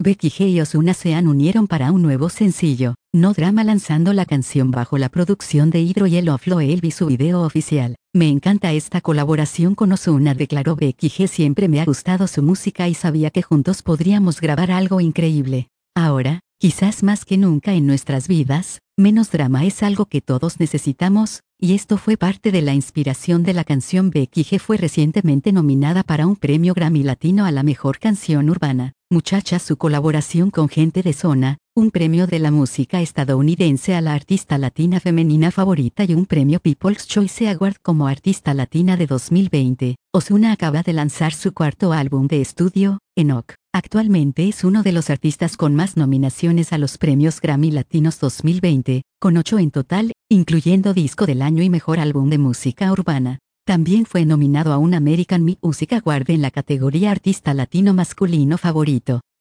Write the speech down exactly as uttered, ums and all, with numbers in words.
Becky G y Ozuna se unieron para un nuevo sencillo, No Drama, lanzando la canción bajo la producción de Hydro Yellow Flow. Él vi su video oficial. Me encanta esta colaboración con Ozuna, declaró Becky G. Siempre me ha gustado su música y sabía que juntos podríamos grabar algo increíble. Ahora, quizás más que nunca en nuestras vidas, menos drama es algo que todos necesitamos, y esto fue parte de la inspiración de la canción. Becky G fue recientemente nominada para un premio Grammy Latino a la mejor canción urbana. Muchacha, su colaboración con Gente de Zona, un premio de la música estadounidense a la artista latina femenina favorita y un premio People's Choice Award como artista latina de dos mil veinte. Ozuna acaba de lanzar su cuarto álbum de estudio, Enoch. Actualmente es uno de los artistas con más nominaciones a los premios Grammy Latinos dos mil veinte, con ocho en total, incluyendo Disco del Año y Mejor Álbum de Música Urbana. También fue nominado a un American Music Award en la categoría Artista Latino Masculino Favorito.